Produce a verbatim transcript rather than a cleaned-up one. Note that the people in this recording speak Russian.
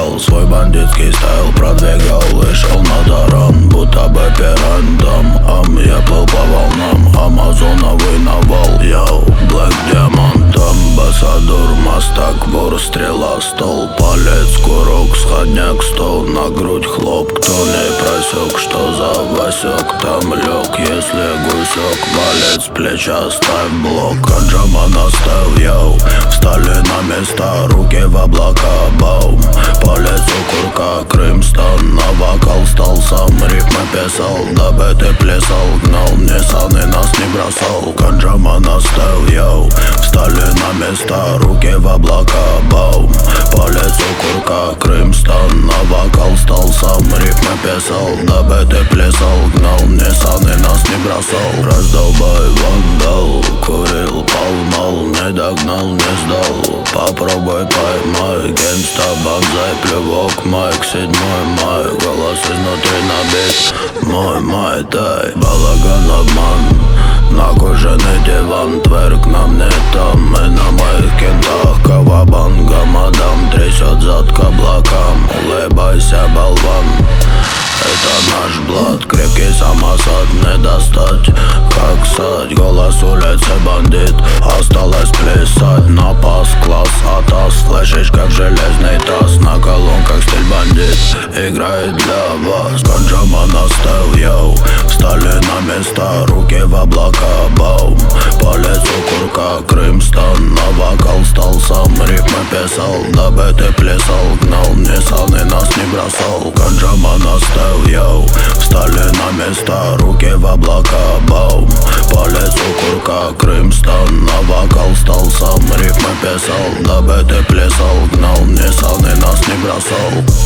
Продвигал свой бандитский стайл, продвигал и шел на таран, будто бы пирантом. Ам, я плыл по волнам, амазоновый навал. Йоу, блэк диамантом, басадур, мастак, вор, стрела, стол. Палец, курок, сходняк, стол, на грудь хлоп. Кто не просек, что за Васек, там лег. Если гусек, палец, плеча, ставь блок. Аджама наставь, йоу, встали на места, руки в облака, баум. Палец у курка, Крымстон, на вокал стал сам. Рифмы писал, дабы ты плясал, гнал, не саны нас не бросал. Канджама наставь, йоу, встали на места, руки в облака, баум. Палец у курка, Крымстон, на вокал стал сам. Рифмы писал, дабы ты плясал, гнал, не саны нас не бросал. Раздолбай вандал, курил, палмал, не догнал, не сдал. Попробуй поймай, генста, банзай, плевок, майк, седьмой май. Голос изнутри набит, мой май, тай. Балаган, обман, на кожаный диван. Тверк нам не там, мы на моих кентах. Кавабанга, мадам, трясет зад к облакам. Улыбайся, болван, это наш блат. Крепкий самосад не достать, как сать. Голос улицы бандит, осталось плясать. На пас, класс, атас, флешечка в железный таз. На колонках стиль бандит, играет для вас. Канджама наставь, йоу, встали на места, руки в облака, баум. Палец у курка, Крымстон, на вокал стал сам. Рифмы писал, дабы ты плясал, гнал, не саны нас не бросал. Канджама наставь, йоу, встали на места, руки в облака, баум. Палец у курка, Крымстон, на вокал стал сам. Рифмы писал, дабы ты плясал, гнал, не саны нас не бросал.